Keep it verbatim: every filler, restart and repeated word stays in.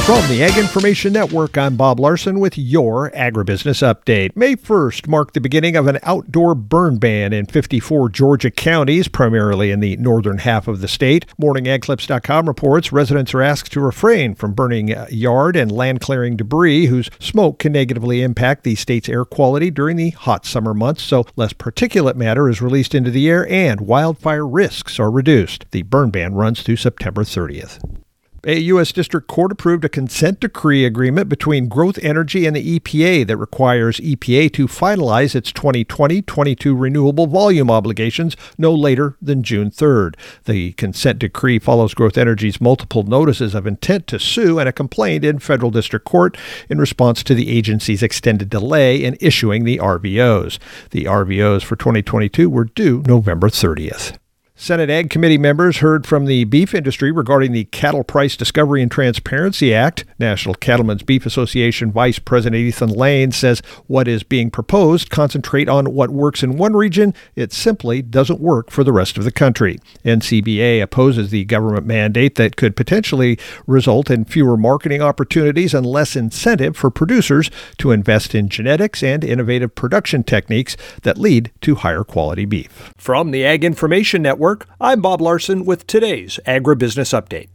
From the Ag Information Network, I'm Bob Larson with your Agribusiness Update. May first marked the beginning of an outdoor burn ban in fifty-four Georgia counties, primarily in the northern half of the state. Morning Ag Clips dot com reports residents are asked to refrain from burning yard and land clearing debris whose smoke can negatively impact the state's air quality during the hot summer months, so less particulate matter is released into the air and wildfire risks are reduced. The burn ban runs through September thirtieth. A U S District Court approved a consent decree agreement between Growth Energy and the E P A that requires E P A to finalize its twenty twenty twenty-two renewable volume obligations no later than June third. The consent decree follows Growth Energy's multiple notices of intent to sue and a complaint in federal district court in response to the agency's extended delay in issuing the R V Os. The R V Os for twenty twenty-two were due November thirtieth. Senate Ag Committee members heard from the beef industry regarding the Cattle Price Discovery and Transparency Act. National Cattlemen's Beef Association Vice President Ethan Lane says what is being proposed concentrate on what works in one region. It simply doesn't work for the rest of the country. N C B A opposes the government mandate that could potentially result in fewer marketing opportunities and less incentive for producers to invest in genetics and innovative production techniques that lead to higher quality beef. From the Ag Information Network, I'm Bob Larson with today's Agribusiness Update.